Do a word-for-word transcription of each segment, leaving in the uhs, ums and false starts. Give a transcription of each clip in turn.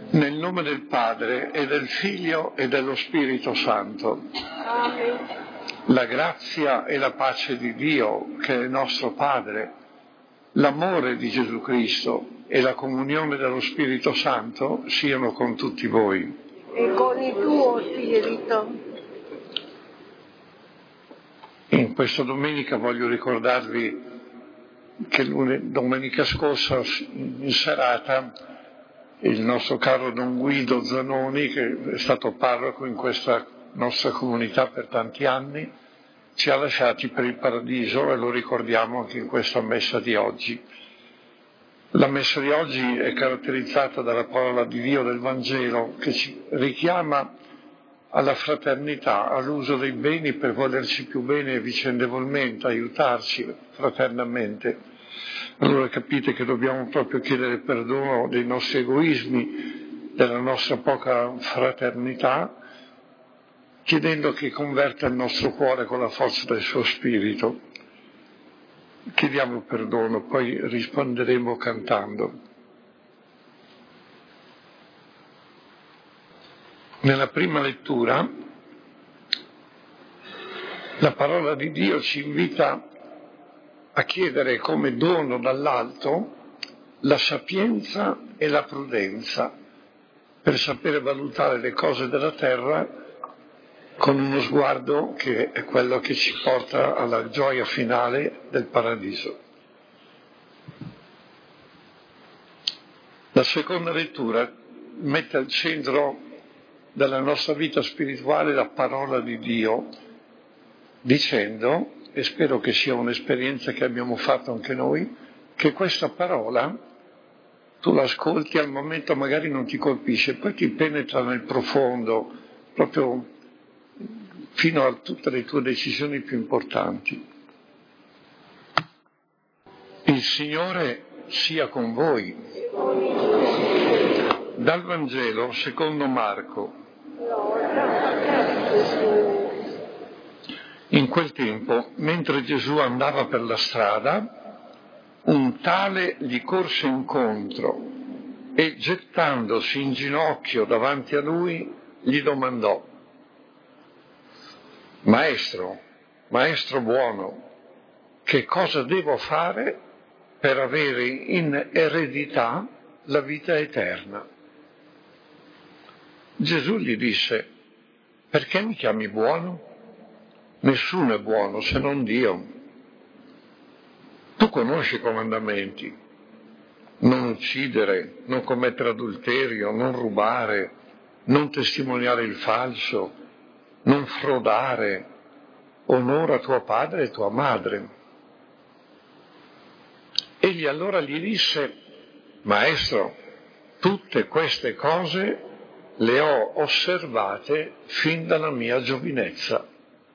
Nel nome del Padre e del Figlio e dello Spirito Santo. Amen. La grazia e la pace di Dio, che è il nostro Padre, l'amore di Gesù Cristo e la comunione dello Spirito Santo siano con tutti voi. E con il tuo spirito. In questa domenica voglio ricordarvi che lune- domenica scorsa in serata il nostro caro Don Guido Zanoni, che è stato parroco in questa nostra comunità per tanti anni, ci ha lasciati per il paradiso e lo ricordiamo anche in questa messa di oggi. La messa di oggi è caratterizzata dalla parola di Dio del Vangelo, che ci richiama alla fraternità, all'uso dei beni per volerci più bene vicendevolmente, aiutarci fraternamente. Allora capite che dobbiamo proprio chiedere perdono dei nostri egoismi, della nostra poca fraternità, chiedendo che converta il nostro cuore con la forza del suo spirito. Chiediamo perdono, poi risponderemo cantando. Nella prima lettura la parola di Dio ci invita a chiedere come dono dall'alto la sapienza e la prudenza per sapere valutare le cose della terra con uno sguardo che è quello che ci porta alla gioia finale del paradiso. La seconda lettura mette al centro della nostra vita spirituale la parola di Dio, dicendo, e spero che sia un'esperienza che abbiamo fatto anche noi, che questa parola tu l'ascolti, al momento magari non ti colpisce, poi ti penetra nel profondo, proprio fino a tutte le tue decisioni più importanti. Il Signore sia con voi. Dal Vangelo secondo Marco. In quel tempo, mentre Gesù andava per la strada, un tale gli corse incontro e, gettandosi in ginocchio davanti a lui, gli domandò: Maestro, maestro buono, che cosa devo fare per avere in eredità la vita eterna? Gesù gli disse: perché mi chiami buono? Nessuno è buono se non Dio. Tu conosci i comandamenti: non uccidere, non commettere adulterio, non rubare, non testimoniare il falso, non frodare, onora tuo padre e tua madre. Egli allora gli disse: Maestro, tutte queste cose le ho osservate fin dalla mia giovinezza.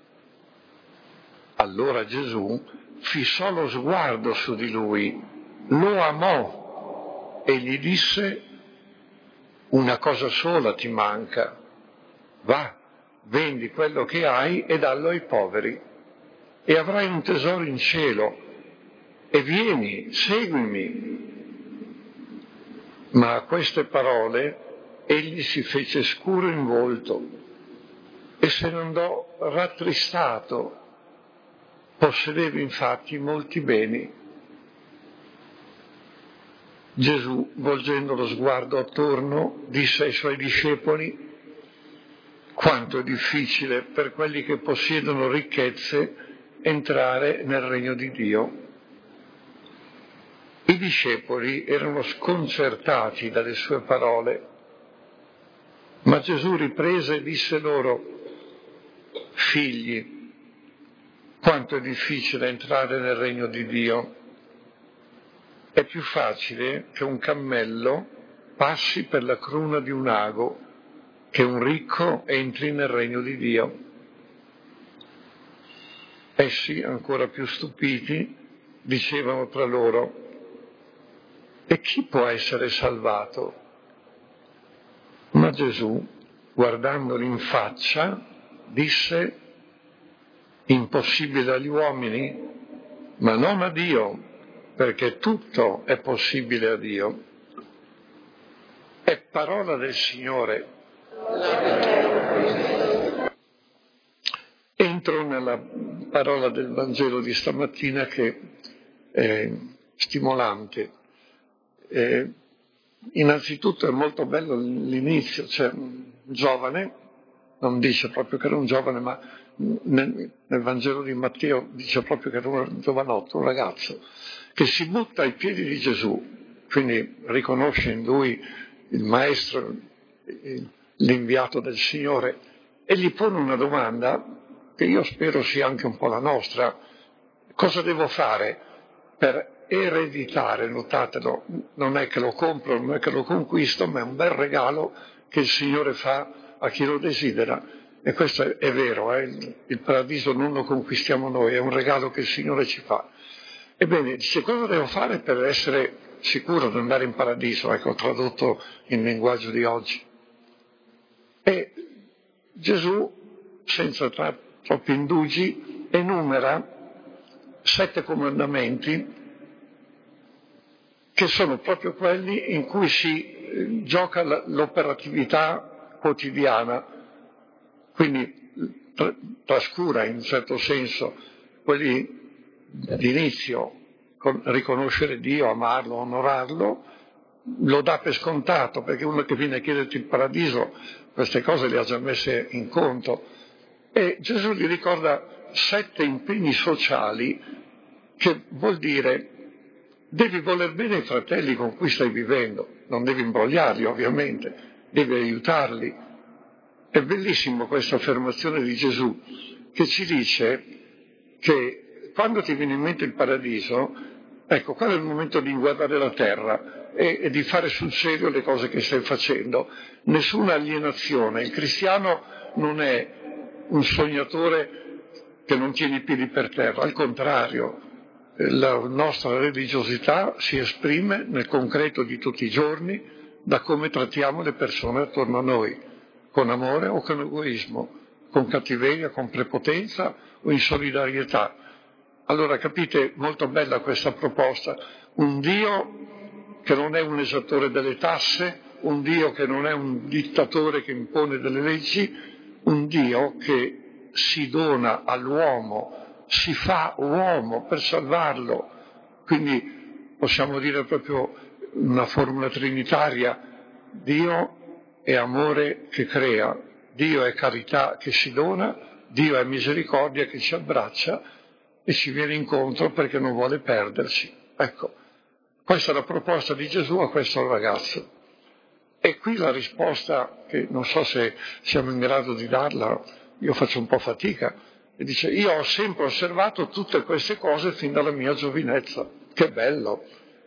Allora Gesù fissò lo sguardo su di lui, lo amò e gli disse: una cosa sola ti manca, va, vendi quello che hai e dallo ai poveri e avrai un tesoro in cielo e vieni, seguimi. Ma a queste parole egli si fece scuro in volto e se ne andò rattristato. Possedeva infatti molti beni. Gesù, volgendo lo sguardo attorno, disse ai suoi discepoli: quanto è difficile per quelli che possiedono ricchezze entrare nel regno di Dio. I discepoli erano sconcertati dalle sue parole, ma Gesù riprese e disse loro: figli, quanto è difficile entrare nel regno di Dio. È più facile che un cammello passi per la cruna di un ago che un ricco entri nel regno di Dio. Essi, ancora più stupiti, dicevano tra loro: e chi può essere salvato? Ma Gesù, guardandoli in faccia, disse: impossibile agli uomini, ma non a Dio, perché tutto è possibile a Dio. È parola del Signore. Entro nella parola del Vangelo di stamattina che è stimolante. Eh, innanzitutto è molto bello l'inizio, c'è un giovane, non dice proprio che era un giovane, ma nel, nel Vangelo di Matteo dice proprio che era un giovanotto, un ragazzo, che si butta ai piedi di Gesù, quindi riconosce in lui il maestro, l'inviato del Signore, e gli pone una domanda che io spero sia anche un po' la nostra: cosa devo fare per ereditare? Notatelo, non è che lo compro, non è che lo conquisto, ma è un bel regalo che il Signore fa a chi lo desidera. E questo è, è vero, eh? il, il paradiso non lo conquistiamo noi, è un regalo che il Signore ci fa. Ebbene, dice, cosa devo fare per essere sicuro di andare in paradiso? Ecco, tradotto in linguaggio di oggi. E Gesù, senza tra, troppi indugi, enumera sette comandamenti che sono proprio quelli in cui si eh, gioca l'operatività quotidiana, quindi tra, trascura in un certo senso quelli d'inizio, con riconoscere Dio, amarlo, onorarlo, lo dà per scontato, perché uno che viene a chiederti il paradiso queste cose le ha già messe in conto. E Gesù gli ricorda sette impegni sociali, che vuol dire devi voler bene ai fratelli con cui stai vivendo, non devi imbrogliarli ovviamente, devi aiutarli. È bellissimo questa affermazione di Gesù, che ci dice che quando ti viene in mente il paradiso, ecco, quello è il momento di guardare la terra e, e di fare sul serio le cose che stai facendo. Nessuna alienazione. Il cristiano non è un sognatore che non tiene i piedi per terra, al contrario, la nostra religiosità si esprime nel concreto di tutti i giorni da come trattiamo le persone attorno a noi, con amore o con egoismo, con cattiveria, con prepotenza o in solidarietà. Allora, capite, molto bella questa proposta, un Dio che non è un esattore delle tasse, un Dio che non è un dittatore che impone delle leggi, un Dio che si dona all'uomo, si fa uomo per salvarlo. Quindi possiamo dire proprio una formula trinitaria: Dio è amore che crea, Dio è carità che si dona, Dio è misericordia che ci abbraccia e ci viene incontro perché non vuole perderci. Ecco, questa è la proposta di Gesù a questo ragazzo. E qui la risposta, che non so se siamo in grado di darla, io faccio un po' fatica, e dice: io ho sempre osservato tutte queste cose fin dalla mia giovinezza. Che bello!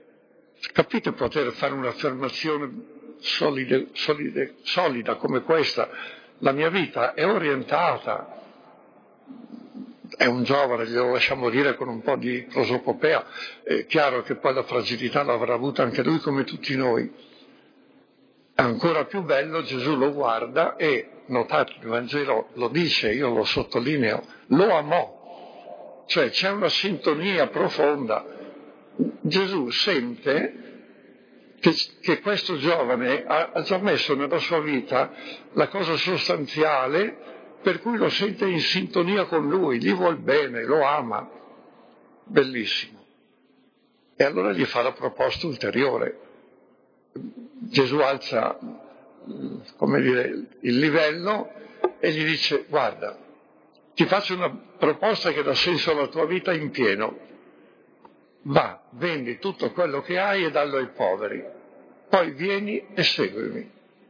Capite poter fare un'affermazione solide, solide, solida come questa? La mia vita è orientata. È un giovane, glielo lasciamo dire con un po' di prosopopea, è chiaro che poi la fragilità l'avrà avuta anche lui come tutti noi. Ancora più bello, Gesù lo guarda e, notate, il Vangelo lo dice, io lo sottolineo, lo amò, cioè c'è una sintonia profonda. Gesù sente che, che questo giovane ha, ha già messo nella sua vita la cosa sostanziale, per cui lo sente in sintonia con lui, gli vuol bene, lo ama. Bellissimo. E allora gli fa la proposta ulteriore. Gesù alza, come dire, il livello e gli dice: guarda, ti faccio una proposta che dà senso alla tua vita in pieno. Va, vendi tutto quello che hai e dallo ai poveri. Poi vieni e seguimi.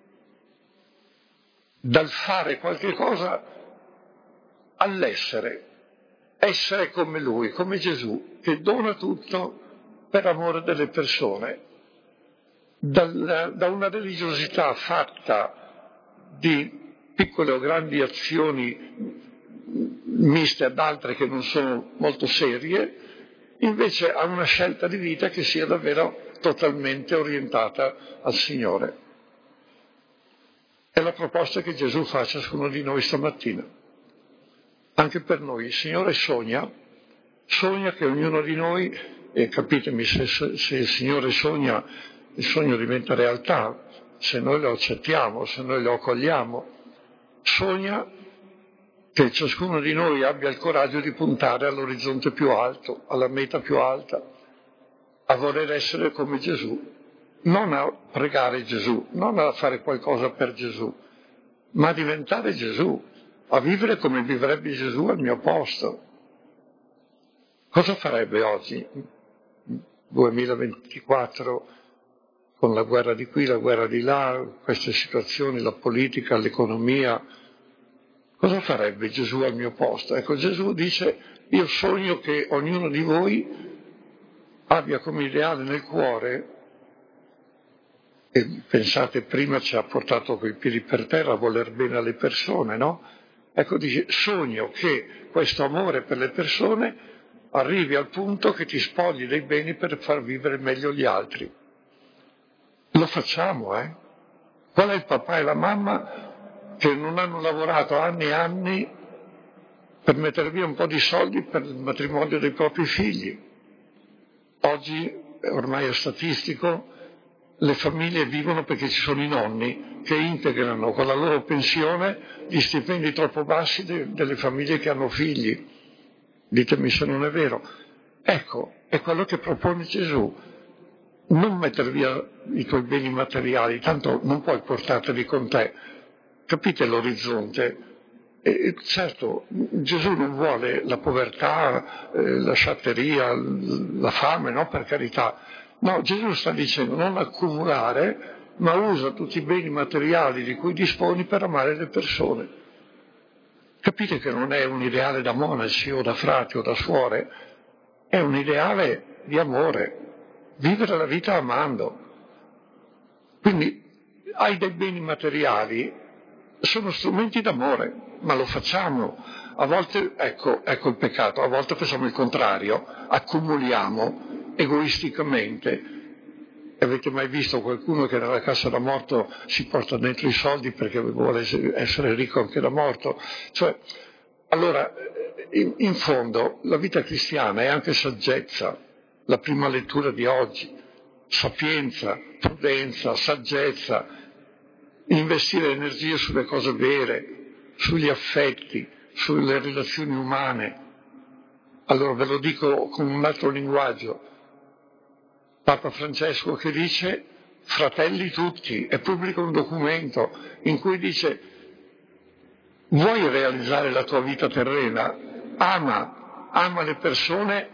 Dal fare qualche cosa all'essere, essere come lui, come Gesù, che dona tutto per amore delle persone, Dal, da una religiosità fatta di piccole o grandi azioni miste ad altre che non sono molto serie, invece a una scelta di vita che sia davvero totalmente orientata al Signore. È la proposta che Gesù fa a ciascuno di noi stamattina. Anche per noi il Signore sogna, sogna che ognuno di noi, e capitemi, se, se il Signore sogna, il sogno diventa realtà, se noi lo accettiamo, se noi lo accogliamo. Sogna che ciascuno di noi abbia il coraggio di puntare all'orizzonte più alto, alla meta più alta, a voler essere come Gesù, non a pregare Gesù, non a fare qualcosa per Gesù, ma a diventare Gesù, a vivere come vivrebbe Gesù al mio posto. Cosa farebbe oggi, duemilaventiquattro, con la guerra di qui, la guerra di là, queste situazioni, la politica, l'economia? Cosa farebbe Gesù al mio posto? Ecco, Gesù dice: io sogno che ognuno di voi abbia come ideale nel cuore, e pensate, prima ci ha portato coi piedi per terra a voler bene alle persone, no? Ecco, dice: sogno che questo amore per le persone arrivi al punto che ti spogli dei beni per far vivere meglio gli altri. Lo facciamo, eh? Qual è il papà e la mamma che non hanno lavorato anni e anni per mettere via un po' di soldi per il matrimonio dei propri figli? Oggi, ormai è statistico, le famiglie vivono perché ci sono i nonni che integrano con la loro pensione gli stipendi troppo bassi de- delle famiglie che hanno figli. Ditemi se non è vero. Ecco, è quello che propone Gesù. Non mettere via i tuoi beni materiali, tanto non puoi portarteli con te. Capite l'orizzonte? E certo, Gesù non vuole la povertà, eh, la sciatteria, la fame, no, per carità. No, Gesù sta dicendo non accumulare, ma usa tutti i beni materiali di cui disponi per amare le persone. Capite che non è un ideale da monaci o da frati o da suore, è un ideale di amore, vivere la vita amando. Quindi hai dei beni materiali, sono strumenti d'amore, ma lo facciamo. A volte, ecco, ecco il peccato, a volte facciamo il contrario, accumuliamo egoisticamente. Avete mai visto qualcuno che nella cassa da morto si porta dentro i soldi perché vuole essere ricco anche da morto? Cioè, allora, in, in fondo, la vita cristiana è anche saggezza, la prima lettura di oggi, sapienza, prudenza, saggezza, investire energie sulle cose vere, sugli affetti, sulle relazioni umane. Allora ve lo dico con un altro linguaggio. Papa Francesco che dice: fratelli tutti, e pubblica un documento in cui dice: vuoi realizzare la tua vita terrena? Ama, ama le persone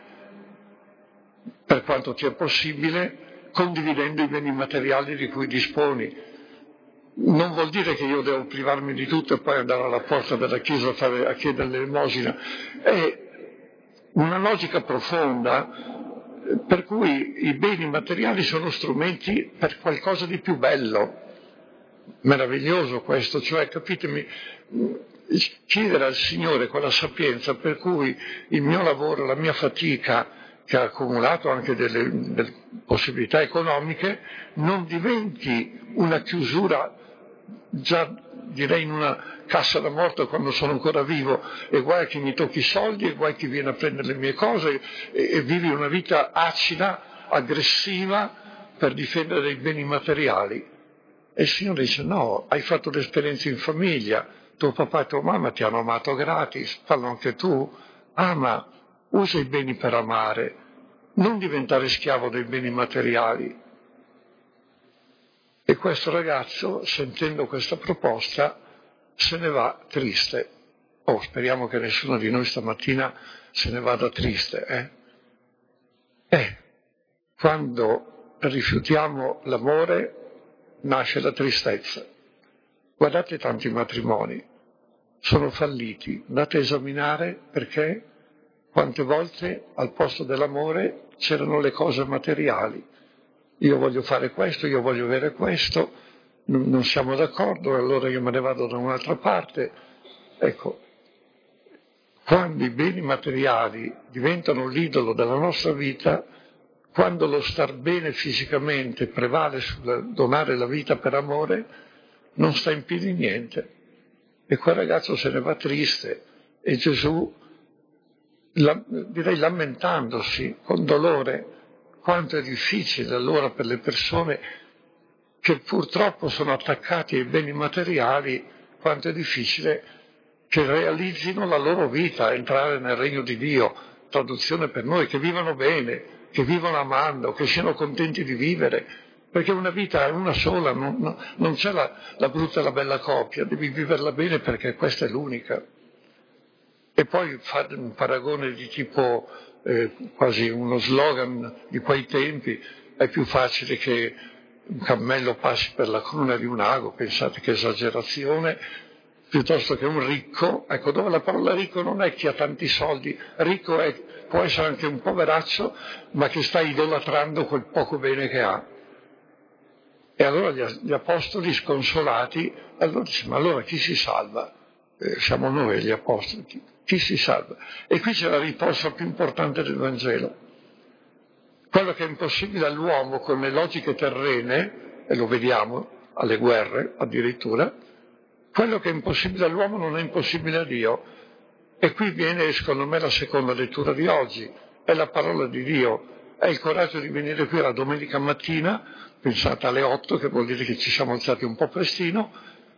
per quanto ti è possibile, condividendo i beni materiali di cui disponi. Non vuol dire che io devo privarmi di tutto e poi andare alla porta della chiesa a, fare, a chiedere l'elemosina. È una logica profonda per cui i beni materiali sono strumenti per qualcosa di più bello. Meraviglioso questo, cioè, capitemi, chiedere al Signore quella sapienza per cui il mio lavoro, la mia fatica, che ha accumulato anche delle, delle possibilità economiche, non diventi una chiusura, già direi in una cassa da morto quando sono ancora vivo, e guai chi mi tocchi i soldi, e guai chi viene a prendere le mie cose, e, e vivi una vita acida, aggressiva, per difendere dei beni materiali. E il Signore dice: no, hai fatto l'esperienza in famiglia, tuo papà e tua mamma ti hanno amato gratis, fallo anche tu, ama, usa i beni per amare, non diventare schiavo dei beni materiali. E questo ragazzo, sentendo questa proposta, se ne va triste. Oh, speriamo che nessuno di noi stamattina se ne vada triste, eh? Eh, quando rifiutiamo l'amore nasce la tristezza. Guardate tanti matrimoni, sono falliti, andate a esaminare perché quante volte al posto dell'amore c'erano le cose materiali. Io voglio fare questo, io voglio avere questo, non, non siamo d'accordo, allora io me ne vado da un'altra parte. Ecco, quando i beni materiali diventano l'idolo della nostra vita, quando lo star bene fisicamente prevale sul donare la vita per amore, non sta in piedi niente. E quel ragazzo se ne va triste, e Gesù, la, direi lamentandosi con dolore, quanto è difficile allora per le persone che purtroppo sono attaccati ai beni materiali, quanto è difficile che realizzino la loro vita, entrare nel regno di Dio, traduzione per noi, che vivano bene, che vivano amando, che siano contenti di vivere, perché una vita è una sola, non, non, non c'è la, la brutta e la bella coppia, devi viverla bene perché questa è l'unica. E poi fare un paragone di tipo, eh, quasi uno slogan di quei tempi, è più facile che un cammello passi per la cruna di un ago, pensate che esagerazione, piuttosto che un ricco. Ecco, dove la parola ricco non è chi ha tanti soldi, ricco è, può essere anche un poveraccio, ma che sta idolatrando quel poco bene che ha. E allora gli, gli apostoli sconsolati, allora dice, ma allora chi si salva? Eh, siamo noi gli apostoli, chi, chi si salva? E qui c'è la risposta più importante del Vangelo. Quello che è impossibile all'uomo con le logiche terrene, e lo vediamo alle guerre addirittura, quello che è impossibile all'uomo non è impossibile a Dio. E qui viene, secondo me, la seconda lettura di oggi, è la parola di Dio, è il coraggio di venire qui la domenica mattina, pensate alle otto, che vuol dire che ci siamo alzati un po' prestino,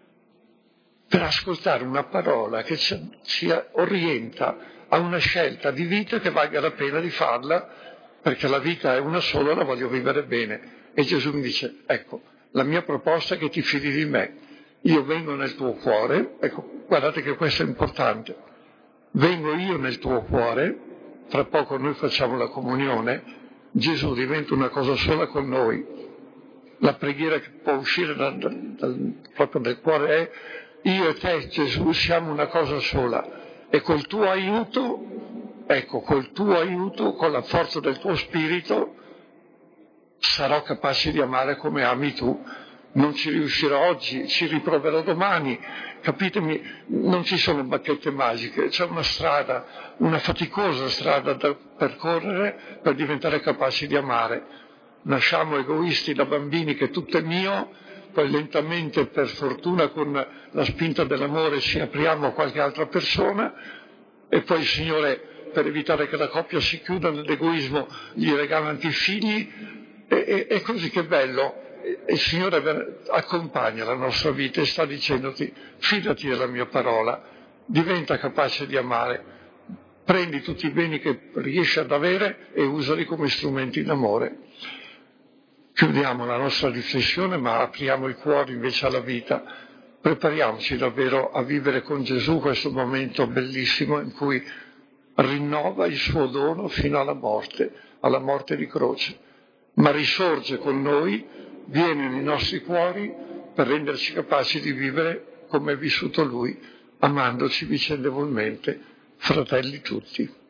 per ascoltare una parola che ci, ci orienta a una scelta di vita che valga la pena di farla, perché la vita è una sola e la voglio vivere bene. E Gesù mi dice, ecco, la mia proposta è che ti fidi di me. Io vengo nel tuo cuore, ecco, guardate che questo è importante. Vengo io nel tuo cuore, tra poco noi facciamo la comunione, Gesù diventa una cosa sola con noi. La preghiera che può uscire dal, dal, proprio dal cuore è, io e te, Gesù, siamo una cosa sola. E col tuo aiuto, ecco, col tuo aiuto, con la forza del tuo spirito, sarò capace di amare come ami tu. Non ci riuscirò oggi, ci riproverò domani, capitemi, non ci sono bacchette magiche, c'è una strada, una faticosa strada da percorrere per diventare capaci di amare. Nasciamo egoisti da bambini che tutto è mio, poi lentamente, per fortuna, con la spinta dell'amore ci apriamo a qualche altra persona e poi il Signore, per evitare che la coppia si chiuda nell'egoismo, gli regala anche i figli e, e, e così, che bello. E il Signore accompagna la nostra vita e sta dicendoti, fidati della mia parola, diventa capace di amare, prendi tutti i beni che riesci ad avere e usali come strumenti d'amore. Chiudiamo la nostra riflessione, ma apriamo i cuori invece alla vita. Prepariamoci davvero a vivere con Gesù questo momento bellissimo in cui rinnova il suo dono fino alla morte, alla morte di croce, ma risorge con noi, viene nei nostri cuori per renderci capaci di vivere come è vissuto Lui, amandoci vicendevolmente, fratelli tutti.